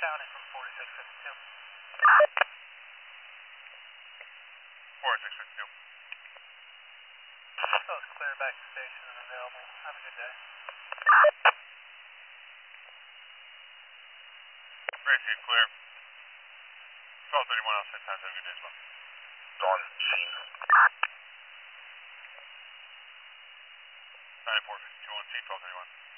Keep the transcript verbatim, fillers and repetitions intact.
County from forty-six fifty-two. forty-six fifty-two. That was clear back to station and available. Have a good day. Received clear. twelve thirty-one outside time. Have a good day as well. On scene. nine four fifty-two on scene, twelve thirty-one.